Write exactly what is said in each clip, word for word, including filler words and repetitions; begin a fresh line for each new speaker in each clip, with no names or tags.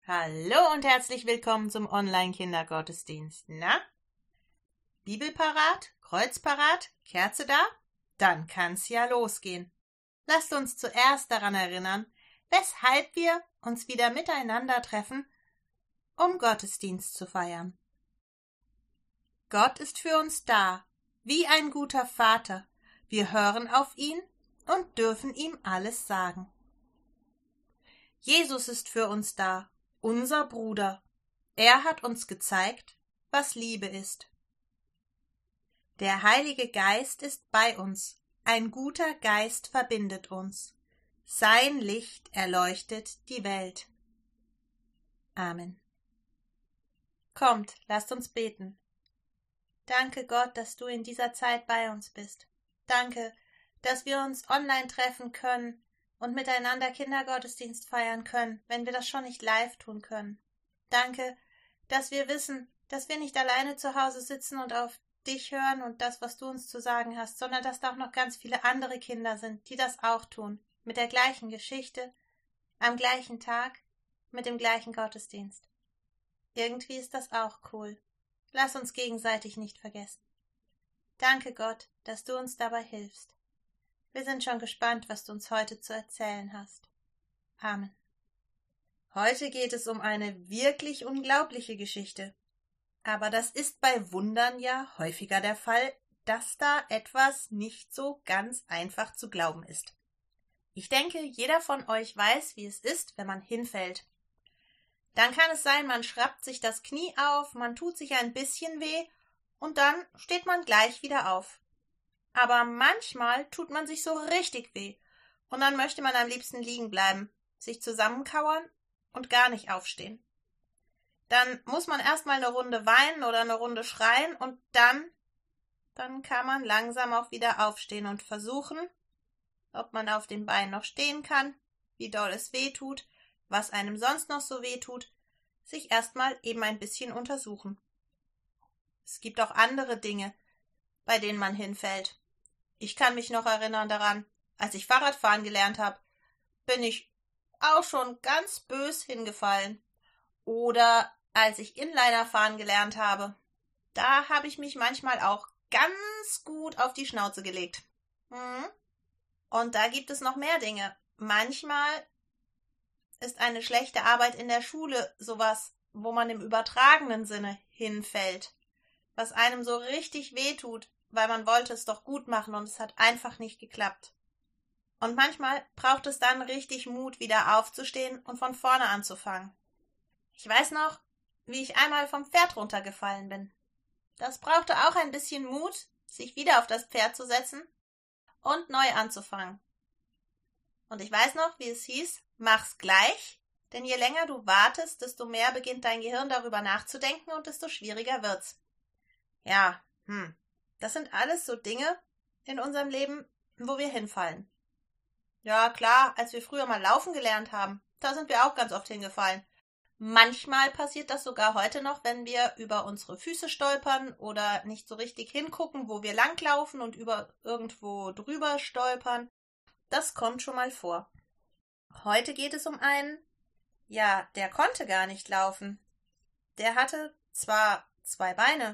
Hallo und herzlich willkommen zum Online-Kindergottesdienst. Na? Bibel parat? Kreuz parat? Kerze da? Dann kann's ja losgehen. Lasst uns zuerst daran erinnern, weshalb wir uns wieder miteinander treffen, um Gottesdienst zu feiern. Gott ist für uns da, wie ein guter Vater. Wir hören auf ihn und dürfen ihm alles sagen. Jesus ist für uns da, unser Bruder. Er hat uns gezeigt, was Liebe ist. Der Heilige Geist ist bei uns. Ein guter Geist verbindet uns. Sein Licht erleuchtet die Welt. Amen. Kommt, lasst uns beten. Danke Gott, dass du in dieser Zeit bei uns bist. Danke, dass wir uns online treffen können und miteinander Kindergottesdienst feiern können, wenn wir das schon nicht live tun können. Danke, dass wir wissen, dass wir nicht alleine zu Hause sitzen und auf dich hören und das, was du uns zu sagen hast, sondern dass da auch noch ganz viele andere Kinder sind, die das auch tun, mit der gleichen Geschichte, am gleichen Tag, mit dem gleichen Gottesdienst. Irgendwie ist das auch cool. Lass uns gegenseitig nicht vergessen. Danke Gott, dass du uns dabei hilfst. Wir sind schon gespannt, was du uns heute zu erzählen hast. Amen. Heute geht es um eine wirklich unglaubliche Geschichte. Aber das ist bei Wundern ja häufiger der Fall, dass da etwas nicht so ganz einfach zu glauben ist. Ich denke, jeder von euch weiß, wie es ist, wenn man hinfällt. Dann kann es sein, man schrappt sich das Knie auf, man tut sich ein bisschen weh und dann steht man gleich wieder auf. Aber manchmal tut man sich so richtig weh und dann möchte man am liebsten liegen bleiben, sich zusammenkauern und gar nicht aufstehen. Dann muss man erstmal eine Runde weinen oder eine Runde schreien und dann, dann kann man langsam auch wieder aufstehen und versuchen, ob man auf den Beinen noch stehen kann, wie doll es weh tut, was einem sonst noch so weh tut, sich erstmal eben ein bisschen untersuchen. Es gibt auch andere Dinge, bei denen man hinfällt. Ich kann mich noch erinnern daran, als ich Fahrradfahren gelernt habe, bin ich auch schon ganz bös hingefallen. Oder als ich Inliner fahren gelernt habe, da habe ich mich manchmal auch ganz gut auf die Schnauze gelegt. Hm? Und da gibt es noch mehr Dinge. Manchmal ist eine schlechte Arbeit in der Schule sowas, wo man im übertragenen Sinne hinfällt, was einem so richtig wehtut, weil man wollte es doch gut machen und es hat einfach nicht geklappt. Und manchmal braucht es dann richtig Mut, wieder aufzustehen und von vorne anzufangen. Ich weiß noch, wie ich einmal vom Pferd runtergefallen bin. Das brauchte auch ein bisschen Mut, sich wieder auf das Pferd zu setzen und neu anzufangen. Und ich weiß noch, wie es hieß, mach's gleich, denn je länger du wartest, desto mehr beginnt dein Gehirn darüber nachzudenken und desto schwieriger wird's. Ja, hm, das sind alles so Dinge in unserem Leben, wo wir hinfallen. Ja, klar, als wir früher mal laufen gelernt haben, da sind wir auch ganz oft hingefallen. Manchmal passiert das sogar heute noch, wenn wir über unsere Füße stolpern oder nicht so richtig hingucken, wo wir langlaufen und über irgendwo drüber stolpern. Das kommt schon mal vor. Heute geht es um einen, ja, der konnte gar nicht laufen. Der hatte zwar zwei Beine,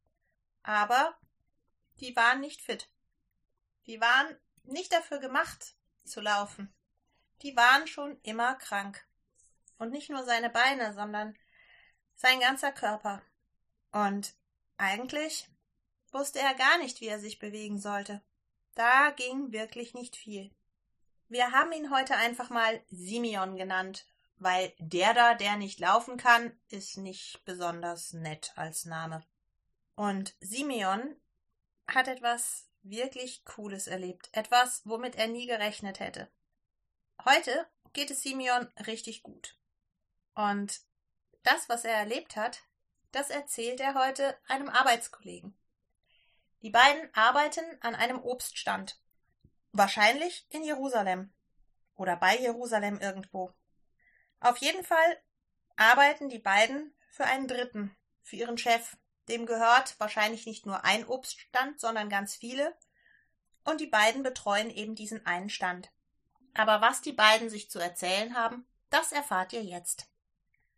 aber die waren nicht fit. Die waren nicht dafür gemacht, zu laufen. Die waren schon immer krank. Und nicht nur seine Beine, sondern sein ganzer Körper. Und eigentlich wusste er gar nicht, wie er sich bewegen sollte. Da ging wirklich nicht viel. Wir haben ihn heute einfach mal Simeon genannt, weil der da, der nicht laufen kann, ist nicht besonders nett als Name. Und Simeon hat etwas wirklich Cooles erlebt, etwas, womit er nie gerechnet hätte. Heute geht es Simeon richtig gut. Und das, was er erlebt hat, das erzählt er heute einem Arbeitskollegen. Die beiden arbeiten an einem Obststand. Wahrscheinlich in Jerusalem. Oder bei Jerusalem irgendwo. Auf jeden Fall arbeiten die beiden für einen Dritten, für ihren Chef. Dem gehört wahrscheinlich nicht nur ein Obststand, sondern ganz viele. Und die beiden betreuen eben diesen einen Stand. Aber was die beiden sich zu erzählen haben, das erfahrt ihr jetzt.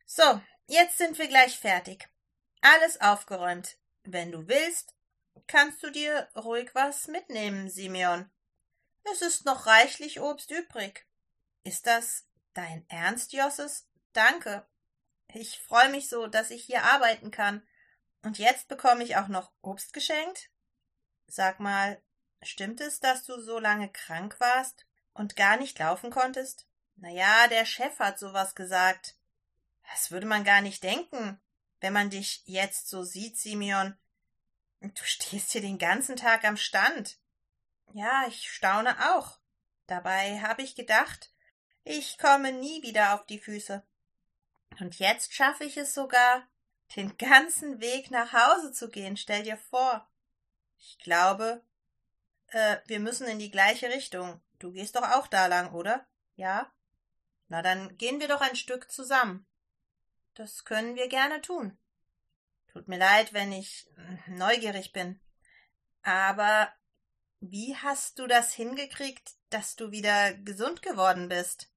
So, jetzt sind wir gleich fertig. Alles aufgeräumt. Wenn du willst, kannst du dir ruhig was mitnehmen, Simeon. Es ist noch reichlich Obst übrig. Ist das dein Ernst, Josses? Danke. Ich freue mich so, dass ich hier arbeiten kann. Und jetzt bekomme ich auch noch Obst geschenkt? Sag mal, stimmt es, dass du so lange krank warst und gar nicht laufen konntest? Na ja, der Chef hat sowas gesagt. Das würde man gar nicht denken, wenn man dich jetzt so sieht, Simeon. Du stehst hier den ganzen Tag am Stand. Ja, ich staune auch. Dabei habe ich gedacht, ich komme nie wieder auf die Füße. Und jetzt schaffe ich es sogar, den ganzen Weg nach Hause zu gehen, stell dir vor. Ich glaube, äh, wir müssen in die gleiche Richtung. Du gehst doch auch da lang, oder? Ja? Na, dann gehen wir doch ein Stück zusammen. Das können wir gerne tun. Tut mir leid, wenn ich neugierig bin. Aber wie hast du das hingekriegt, dass du wieder gesund geworden bist?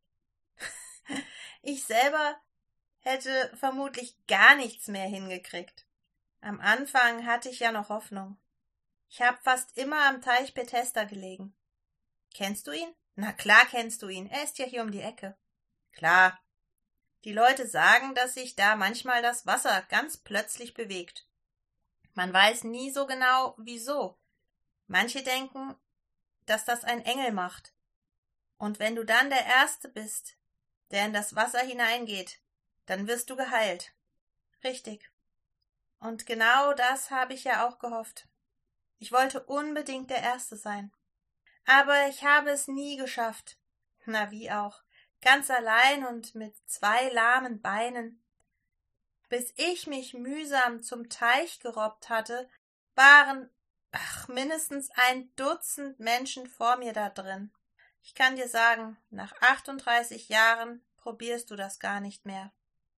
Ich selber hätte vermutlich gar nichts mehr hingekriegt. Am Anfang hatte ich ja noch Hoffnung. Ich habe fast immer am Teich Bethesda gelegen. Kennst du ihn? Na klar kennst du ihn. Er ist ja hier um die Ecke. Klar. Die Leute sagen, dass sich da manchmal das Wasser ganz plötzlich bewegt. Man weiß nie so genau, wieso. Manche denken, dass das ein Engel macht. Und wenn du dann der Erste bist, der in das Wasser hineingeht, dann wirst du geheilt. Richtig. Und genau das habe ich ja auch gehofft. Ich wollte unbedingt der Erste sein. Aber ich habe es nie geschafft. Na wie auch. Ganz allein und mit zwei lahmen Beinen. Bis ich mich mühsam zum Teich gerobbt hatte, waren, ach, mindestens ein Dutzend Menschen vor mir da drin. Ich kann dir sagen, nach achtunddreißig Jahren probierst du das gar nicht mehr.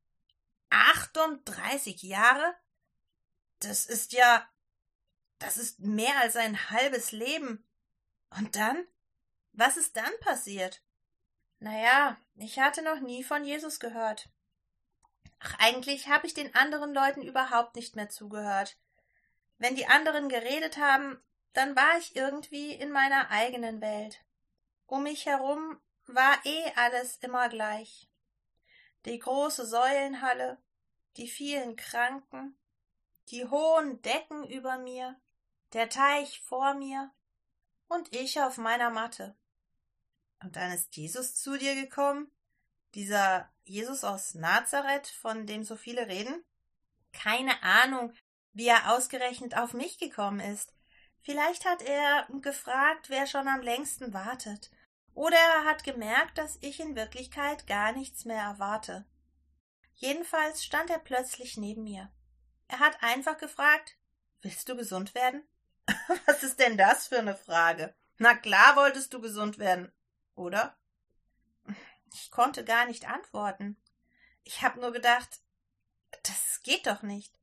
achtunddreißig Jahre? Das ist ja, das ist mehr als ein halbes Leben. Und dann? Was ist dann passiert? Naja, ich hatte noch nie von Jesus gehört. Ach, eigentlich habe ich den anderen Leuten überhaupt nicht mehr zugehört. Wenn die anderen geredet haben, dann war ich irgendwie in meiner eigenen Welt. Um mich herum war eh alles immer gleich. Die große Säulenhalle, die vielen Kranken, die hohen Decken über mir, der Teich vor mir und ich auf meiner Matte. Und dann ist Jesus zu dir gekommen, dieser Jesus aus Nazareth, von dem so viele reden? Keine Ahnung, wie er ausgerechnet auf mich gekommen ist. Vielleicht hat er gefragt, wer schon am längsten wartet. Oder er hat gemerkt, dass ich in Wirklichkeit gar nichts mehr erwarte. Jedenfalls stand er plötzlich neben mir. Er hat einfach gefragt, willst du gesund werden? Was ist denn das für eine Frage? Na klar wolltest du gesund werden, oder? Ich konnte gar nicht antworten. Ich habe nur gedacht, das geht doch nicht.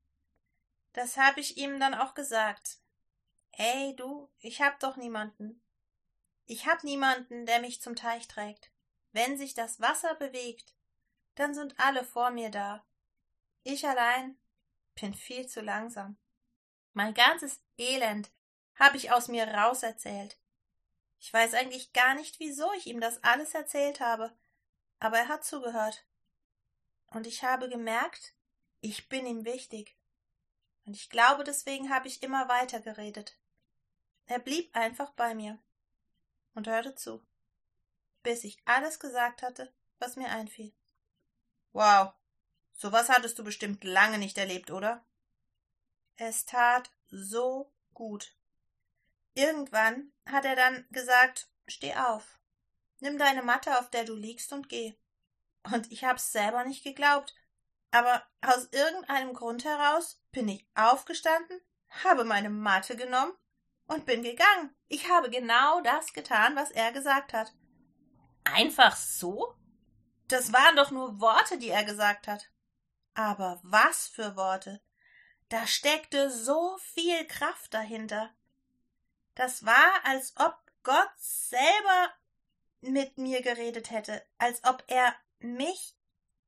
Das habe ich ihm dann auch gesagt. Ey, du, ich hab doch niemanden. Ich hab niemanden, der mich zum Teich trägt. Wenn sich das Wasser bewegt, dann sind alle vor mir da. Ich allein bin viel zu langsam. Mein ganzes Elend habe ich aus mir rauserzählt. Ich weiß eigentlich gar nicht, wieso ich ihm das alles erzählt habe, aber er hat zugehört. Und ich habe gemerkt, ich bin ihm wichtig. Und ich glaube, deswegen habe ich immer weiter geredet. Er blieb einfach bei mir und hörte zu, bis ich alles gesagt hatte, was mir einfiel. Wow, sowas hattest du bestimmt lange nicht erlebt, oder? Es tat so gut. Irgendwann hat er dann gesagt, steh auf, nimm deine Matte, auf der du liegst, und geh. Und ich hab's selber nicht geglaubt, aber aus irgendeinem Grund heraus bin ich aufgestanden, habe meine Matte genommen und bin gegangen. Ich habe genau das getan, was er gesagt hat. Einfach so? Das waren doch nur Worte, die er gesagt hat. Aber was für Worte? Da steckte so viel Kraft dahinter. Das war, als ob Gott selber mit mir geredet hätte, als ob er mich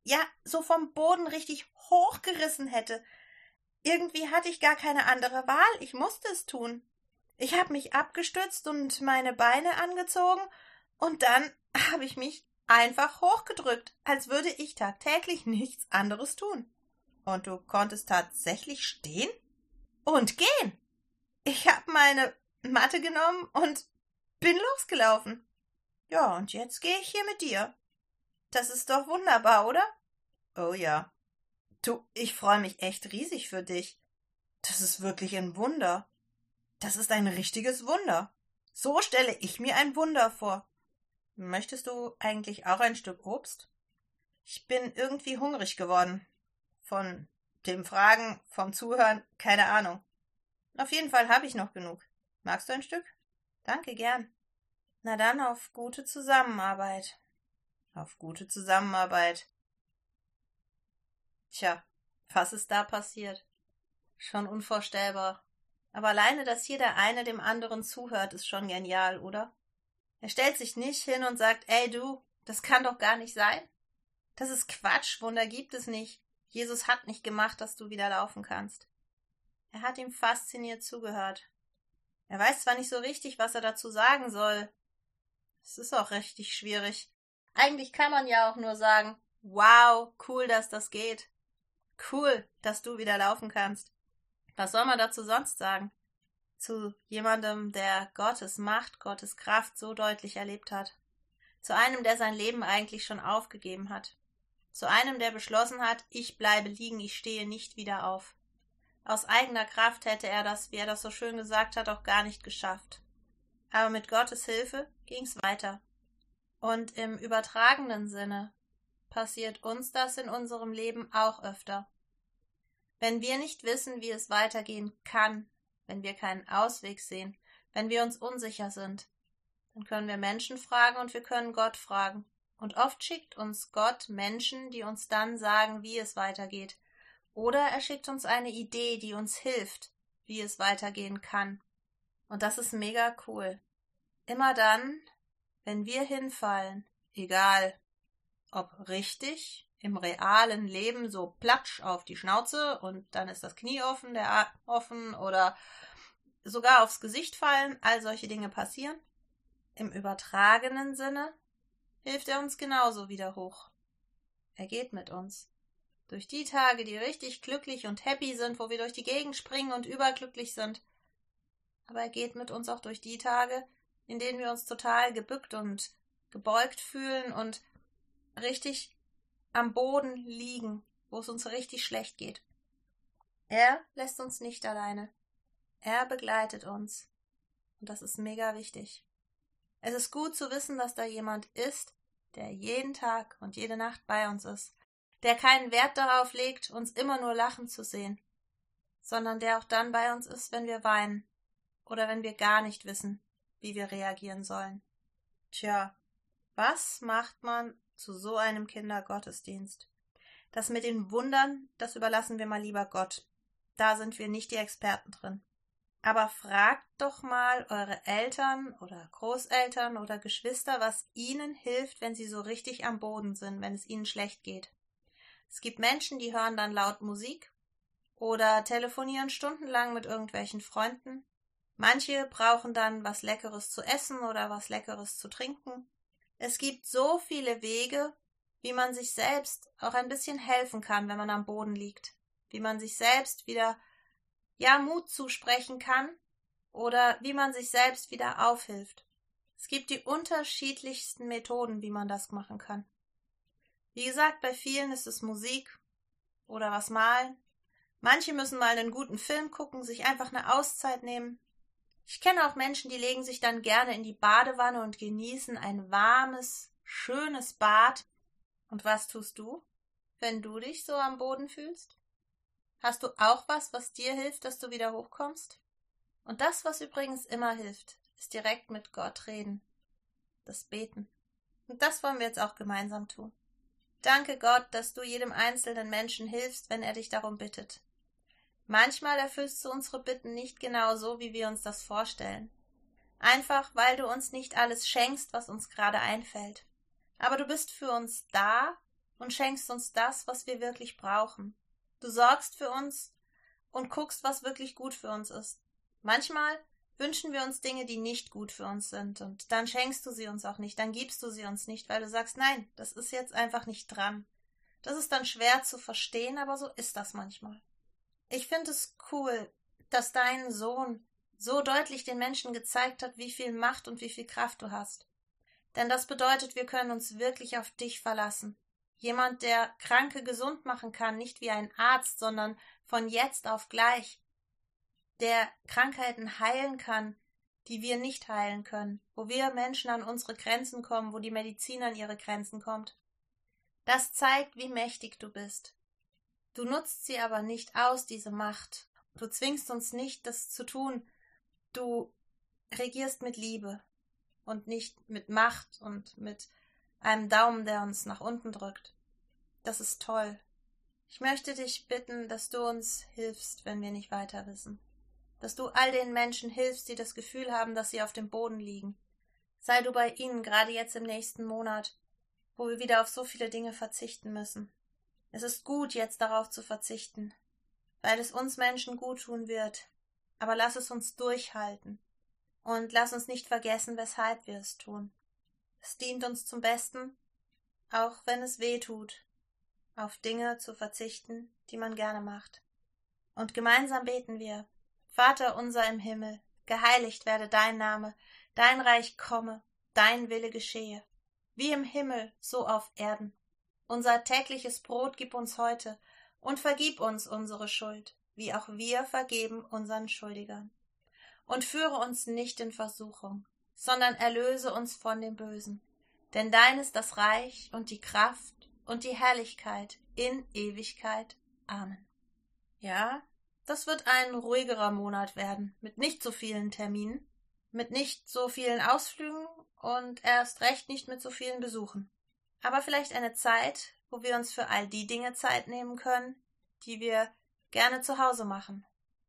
ja, so vom Boden richtig hochgerissen hätte. Irgendwie hatte ich gar keine andere Wahl, ich musste es tun. Ich habe mich abgestützt und meine Beine angezogen, und dann habe ich mich einfach hochgedrückt, als würde ich tagtäglich nichts anderes tun. Und du konntest tatsächlich stehen und gehen. Ich habe meine Matte genommen und bin losgelaufen. Ja, und jetzt gehe ich hier mit dir. Das ist doch wunderbar, oder? Oh ja. Du, ich freue mich echt riesig für dich. Das ist wirklich ein Wunder. Das ist ein richtiges Wunder. So stelle ich mir ein Wunder vor. Möchtest du eigentlich auch ein Stück Obst? Ich bin irgendwie hungrig geworden. Von dem Fragen, vom Zuhören, keine Ahnung. Auf jeden Fall habe ich noch genug. Magst du ein Stück? Danke, gern. Na dann auf gute Zusammenarbeit. Auf gute Zusammenarbeit. Tja, was ist da passiert? Schon unvorstellbar. Aber alleine, dass hier der eine dem anderen zuhört, ist schon genial, oder? Er stellt sich nicht hin und sagt, ey du, das kann doch gar nicht sein. Das ist Quatsch, Wunder gibt es nicht. Jesus hat nicht gemacht, dass du wieder laufen kannst. Er hat ihm fasziniert zugehört. Er weiß zwar nicht so richtig, was er dazu sagen soll. Es ist auch richtig schwierig. Eigentlich kann man ja auch nur sagen, wow, cool, dass das geht. Cool, dass du wieder laufen kannst. Was soll man dazu sonst sagen? Zu jemandem, der Gottes Macht, Gottes Kraft so deutlich erlebt hat. Zu einem, der sein Leben eigentlich schon aufgegeben hat. Zu einem, der beschlossen hat, ich bleibe liegen, ich stehe nicht wieder auf. Aus eigener Kraft hätte er das, wie er das so schön gesagt hat, auch gar nicht geschafft. Aber mit Gottes Hilfe ging's weiter. Und im übertragenen Sinne passiert uns das in unserem Leben auch öfter. Wenn wir nicht wissen, wie es weitergehen kann, wenn wir keinen Ausweg sehen, wenn wir uns unsicher sind, dann können wir Menschen fragen und wir können Gott fragen. Und oft schickt uns Gott Menschen, die uns dann sagen, wie es weitergeht. Oder er schickt uns eine Idee, die uns hilft, wie es weitergehen kann. Und das ist mega cool. Immer dann, wenn wir hinfallen, egal ob richtig, im realen Leben so platsch auf die Schnauze und dann ist das Knie offen, der Arm offen oder sogar aufs Gesicht fallen, all solche Dinge passieren. Im übertragenen Sinne hilft er uns genauso wieder hoch. Er geht mit uns. Durch die Tage, die richtig glücklich und happy sind, wo wir durch die Gegend springen und überglücklich sind. Aber er geht mit uns auch durch die Tage, in denen wir uns total gebückt und gebeugt fühlen und richtig am Boden liegen, wo es uns richtig schlecht geht. Er lässt uns nicht alleine. Er begleitet uns. Und das ist mega wichtig. Es ist gut zu wissen, dass da jemand ist, der jeden Tag und jede Nacht bei uns ist, der keinen Wert darauf legt, uns immer nur lachen zu sehen, sondern der auch dann bei uns ist, wenn wir weinen oder wenn wir gar nicht wissen, wie wir reagieren sollen. Tja, was macht man zu so einem Kindergottesdienst? Das mit den Wundern, das überlassen wir mal lieber Gott. Da sind wir nicht die Experten drin. Aber fragt doch mal eure Eltern oder Großeltern oder Geschwister, was ihnen hilft, wenn sie so richtig am Boden sind, wenn es ihnen schlecht geht. Es gibt Menschen, die hören dann laut Musik oder telefonieren stundenlang mit irgendwelchen Freunden. Manche brauchen dann was Leckeres zu essen oder was Leckeres zu trinken. Es gibt so viele Wege, wie man sich selbst auch ein bisschen helfen kann, wenn man am Boden liegt. Wie man sich selbst wieder, ja, Mut zusprechen kann oder wie man sich selbst wieder aufhilft. Es gibt die unterschiedlichsten Methoden, wie man das machen kann. Wie gesagt, bei vielen ist es Musik oder was malen. Manche müssen mal einen guten Film gucken, sich einfach eine Auszeit nehmen. Ich kenne auch Menschen, die legen sich dann gerne in die Badewanne und genießen ein warmes, schönes Bad. Und was tust du, wenn du dich so am Boden fühlst? Hast du auch was, was dir hilft, dass du wieder hochkommst? Und das, was übrigens immer hilft, ist direkt mit Gott reden. Das Beten. Und das wollen wir jetzt auch gemeinsam tun. Danke Gott, dass du jedem einzelnen Menschen hilfst, wenn er dich darum bittet. Manchmal erfüllst du unsere Bitten nicht genau so, wie wir uns das vorstellen. Einfach, weil du uns nicht alles schenkst, was uns gerade einfällt. Aber du bist für uns da und schenkst uns das, was wir wirklich brauchen. Du sorgst für uns und guckst, was wirklich gut für uns ist. Manchmal wünschen wir uns Dinge, die nicht gut für uns sind, und dann schenkst du sie uns auch nicht, dann gibst du sie uns nicht, weil du sagst, nein, das ist jetzt einfach nicht dran. Das ist dann schwer zu verstehen, aber so ist das manchmal. Ich finde es cool, dass dein Sohn so deutlich den Menschen gezeigt hat, wie viel Macht und wie viel Kraft du hast. Denn das bedeutet, wir können uns wirklich auf dich verlassen. Jemand, der Kranke gesund machen kann, nicht wie ein Arzt, sondern von jetzt auf gleich. Der Krankheiten heilen kann, die wir nicht heilen können, wo wir Menschen an unsere Grenzen kommen, wo die Medizin an ihre Grenzen kommt. Das zeigt, wie mächtig du bist. Du nutzt sie aber nicht aus, diese Macht. Du zwingst uns nicht, das zu tun. Du regierst mit Liebe und nicht mit Macht und mit einem Daumen, der uns nach unten drückt. Das ist toll. Ich möchte dich bitten, dass du uns hilfst, wenn wir nicht weiter wissen. Dass du all den Menschen hilfst, die das Gefühl haben, dass sie auf dem Boden liegen. Sei du bei ihnen, gerade jetzt im nächsten Monat, wo wir wieder auf so viele Dinge verzichten müssen. Es ist gut, jetzt darauf zu verzichten, weil es uns Menschen gut tun wird. Aber lass es uns durchhalten. Und lass uns nicht vergessen, weshalb wir es tun. Es dient uns zum Besten, auch wenn es weh tut, auf Dinge zu verzichten, die man gerne macht. Und gemeinsam beten wir: Vater unser im Himmel, geheiligt werde dein Name, dein Reich komme, dein Wille geschehe, wie im Himmel, so auf Erden. Unser tägliches Brot gib uns heute und vergib uns unsere Schuld, wie auch wir vergeben unseren Schuldigern. Und führe uns nicht in Versuchung, sondern erlöse uns von dem Bösen. Denn dein ist das Reich und die Kraft und die Herrlichkeit in Ewigkeit. Amen. Ja, das wird ein ruhigerer Monat werden, mit nicht so vielen Terminen, mit nicht so vielen Ausflügen und erst recht nicht mit so vielen Besuchen. Aber vielleicht eine Zeit, wo wir uns für all die Dinge Zeit nehmen können, die wir gerne zu Hause machen.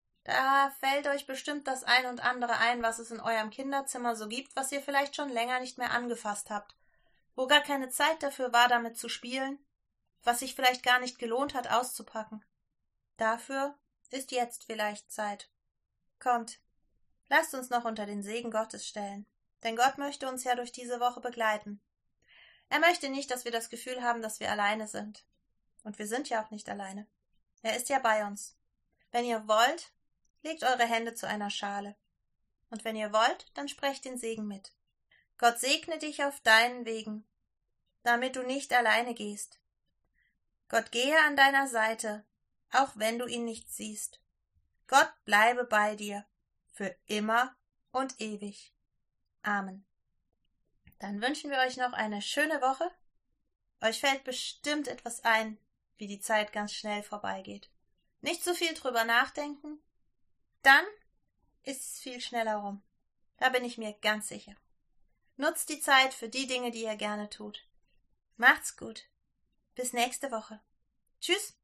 Da fällt euch bestimmt das ein und andere ein, was es in eurem Kinderzimmer so gibt, was ihr vielleicht schon länger nicht mehr angefasst habt, wo gar keine Zeit dafür war, damit zu spielen, was sich vielleicht gar nicht gelohnt hat, auszupacken. Dafür ist jetzt vielleicht Zeit. Kommt, lasst uns noch unter den Segen Gottes stellen, denn Gott möchte uns ja durch diese Woche begleiten. Er möchte nicht, dass wir das Gefühl haben, dass wir alleine sind. Und wir sind ja auch nicht alleine. Er ist ja bei uns. Wenn ihr wollt, legt eure Hände zu einer Schale. Und wenn ihr wollt, dann sprecht den Segen mit. Gott segne dich auf deinen Wegen, damit du nicht alleine gehst. Gott gehe an deiner Seite, auch wenn du ihn nicht siehst. Gott bleibe bei dir, für immer und ewig. Amen. Dann wünschen wir euch noch eine schöne Woche. Euch fällt bestimmt etwas ein, wie die Zeit ganz schnell vorbeigeht. Nicht so viel drüber nachdenken, dann ist es viel schneller rum. Da bin ich mir ganz sicher. Nutzt die Zeit für die Dinge, die ihr gerne tut. Macht's gut. Bis nächste Woche. Tschüss.